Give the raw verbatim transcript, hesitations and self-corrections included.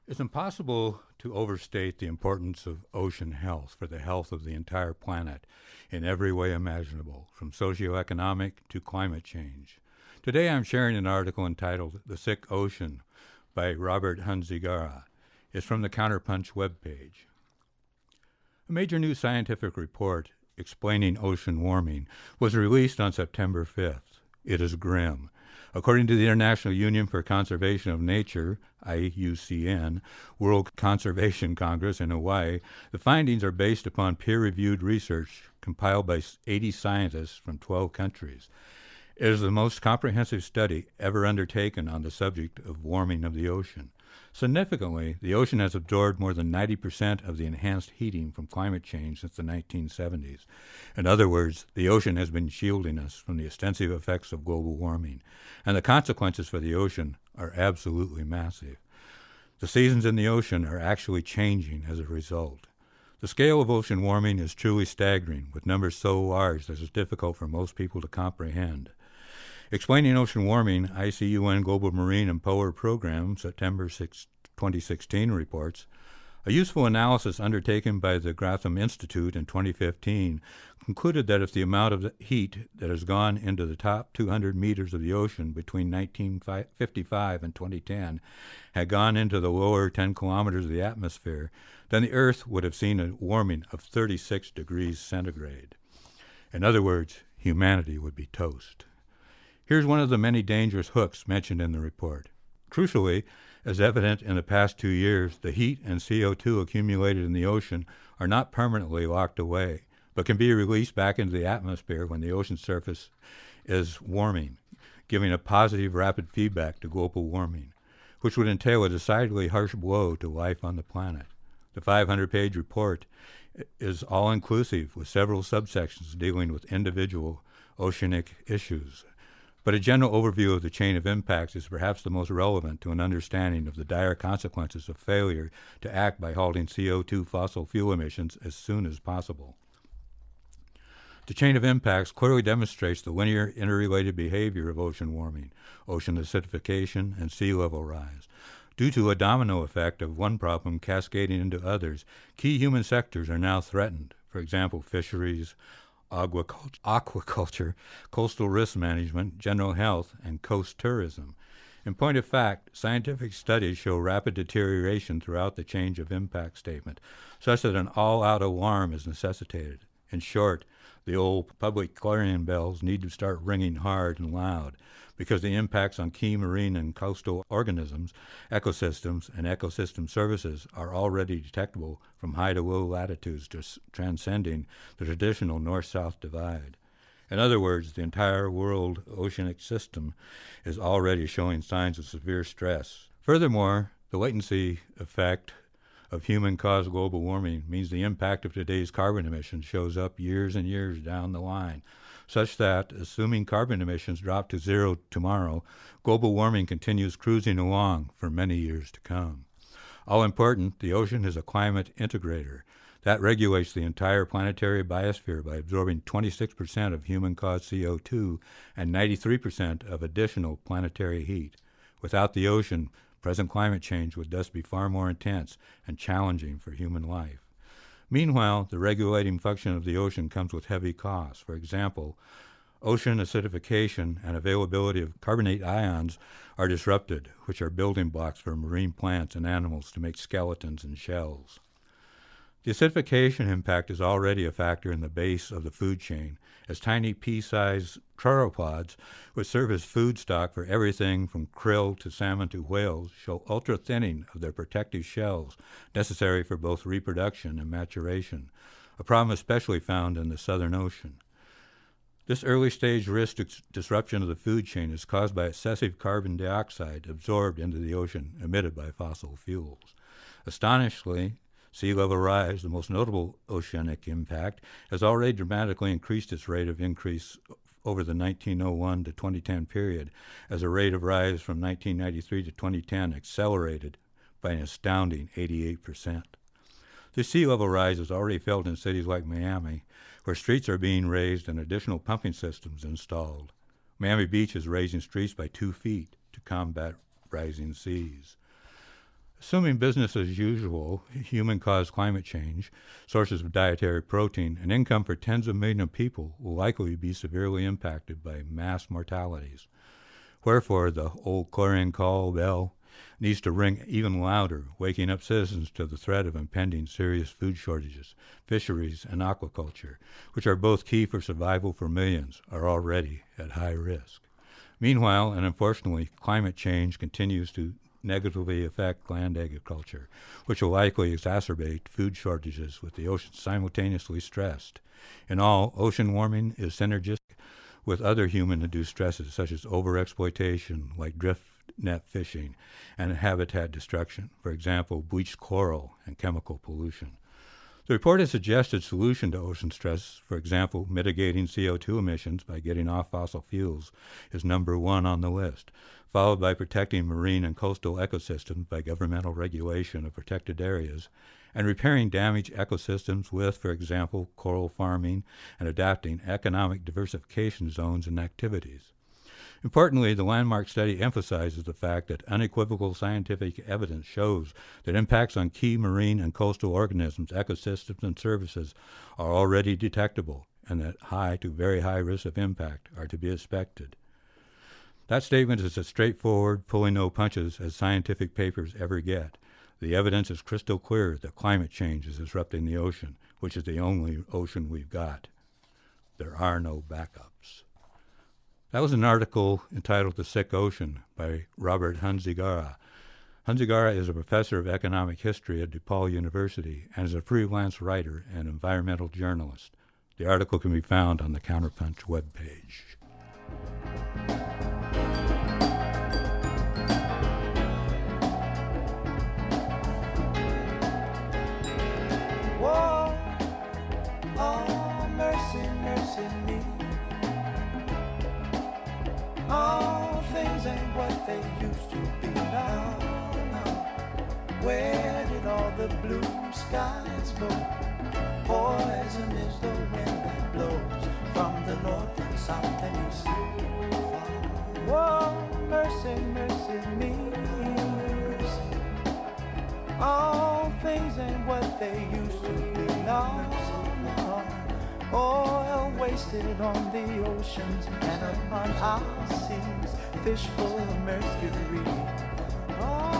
It's impossible to overstate the importance of ocean health for the health of the entire planet in every way imaginable, from socioeconomic to climate change. Today I'm sharing an article entitled The Sick Ocean by Robert Hunzigara. It's from the Counterpunch webpage. A major new scientific report explaining ocean warming was released on September fifth. It is grim. According to the International Union for Conservation of Nature, I U C N, World Conservation Congress in Hawaii, the findings are based upon peer-reviewed research compiled by eighty scientists from twelve countries. It is the most comprehensive study ever undertaken on the subject of warming of the ocean. Significantly, the ocean has absorbed more than ninety percent of the enhanced heating from climate change since the nineteen seventies. In other words, the ocean has been shielding us from the extensive effects of global warming, and the consequences for the ocean are absolutely massive. The seasons in the ocean are actually changing as a result. The scale of ocean warming is truly staggering, with numbers so large that it's difficult for most people to comprehend. Explaining Ocean Warming, I C U N Global Marine and Polar Program, September sixth, twenty sixteen, reports, a useful analysis undertaken by the Gratham Institute in twenty fifteen concluded that if the amount of heat that has gone into the top two hundred meters of the ocean between nineteen fifty-five and twenty ten had gone into the lower ten kilometers of the atmosphere, then the Earth would have seen a warming of thirty-six degrees centigrade. In other words, humanity would be toast. Here's one of the many dangerous hooks mentioned in the report. Crucially, as evident in the past two years, the heat and C O two accumulated in the ocean are not permanently locked away, but can be released back into the atmosphere when the ocean surface is warming, giving a positive rapid feedback to global warming, which would entail a decidedly harsh blow to life on the planet. The five hundred page report is all-inclusive with several subsections dealing with individual oceanic issues. But a general overview of the chain of impacts is perhaps the most relevant to an understanding of the dire consequences of failure to act by halting C O two fossil fuel emissions as soon as possible. The chain of impacts clearly demonstrates the linear interrelated behavior of ocean warming, ocean acidification, and sea level rise. Due to a domino effect of one problem cascading into others, key human sectors are now threatened. For example, fisheries, aquaculture, coastal risk management, general health, and coast tourism. In point of fact, scientific studies show rapid deterioration throughout the change of impact statement, such that an all-out alarm is necessitated. In short, the old public clarion bells need to start ringing hard and loud, because the impacts on key marine and coastal organisms, ecosystems, and ecosystem services are already detectable from high to low latitudes, just transcending the traditional north-south divide. In other words, the entire world oceanic system is already showing signs of severe stress. Furthermore, the latency effect of human-caused global warming means the impact of today's carbon emissions shows up years and years down the line, such that, assuming carbon emissions drop to zero tomorrow, global warming continues cruising along for many years to come. All important, the ocean is a climate integrator. That regulates the entire planetary biosphere by absorbing twenty-six percent of human-caused C O two and ninety-three percent of additional planetary heat. Without the ocean, present climate change would thus be far more intense and challenging for human life. Meanwhile, the regulating function of the ocean comes with heavy costs. For example, ocean acidification and availability of carbonate ions are disrupted, which are building blocks for marine plants and animals to make skeletons and shells. The acidification impact is already a factor in the base of the food chain, as tiny pea-sized sauropods, which serve as food stock for everything from krill to salmon to whales, show ultra-thinning of their protective shells necessary for both reproduction and maturation, a problem especially found in the Southern Ocean. This early-stage risk disruption of the food chain is caused by excessive carbon dioxide absorbed into the ocean emitted by fossil fuels. Astonishingly, sea level rise, the most notable oceanic impact, has already dramatically increased its rate of increase over the nineteen oh one to twenty ten period, as the rate of rise from nineteen ninety-three to twenty ten accelerated by an astounding eighty-eight percent. The sea level rise is already felt in cities like Miami, where streets are being raised and additional pumping systems installed. Miami Beach is raising streets by two feet to combat rising seas. Assuming business as usual, human-caused climate change, sources of dietary protein, and income for tens of millions of people will likely be severely impacted by mass mortalities. Wherefore, the old clarion call bell needs to ring even louder, waking up citizens to the threat of impending serious food shortages. Fisheries and aquaculture, which are both key for survival for millions, are already at high risk. Meanwhile, and unfortunately, climate change continues to negatively affect land agriculture, which will likely exacerbate food shortages with the ocean simultaneously stressed. In all, ocean warming is synergistic with other human-induced stresses, such as overexploitation, like drift net fishing, and habitat destruction, for example, bleached coral and chemical pollution. The report has suggested solution to ocean stress, for example, mitigating C O two emissions by getting off fossil fuels is number one on the list, followed by protecting marine and coastal ecosystems by governmental regulation of protected areas, and repairing damaged ecosystems with, for example, coral farming and adapting economic diversification zones and activities. Importantly, the landmark study emphasizes the fact that unequivocal scientific evidence shows that impacts on key marine and coastal organisms, ecosystems, and services are already detectable, and that high to very high risks of impact are to be expected. That statement is as straightforward, pulling no punches as scientific papers ever get. The evidence is crystal clear that climate change is disrupting the ocean, which is the only ocean we've got. There are no backups. That was an article entitled The Sick Ocean by Robert Hunzigara. Hunzigara is a professor of economic history at DePaul University and is a freelance writer and environmental journalist. The article can be found on the Counterpunch webpage. Whoa, oh, mercy, mercy me. All things ain't what they used to be now, now. Where did all the blue skies go? Poison is the wind that blows from the north and south and east. Whoa, mercy, mercy me. All things ain't what they used to be now, now. Oil wasted on the oceans and upon our seas, fish full of mercury. Oh,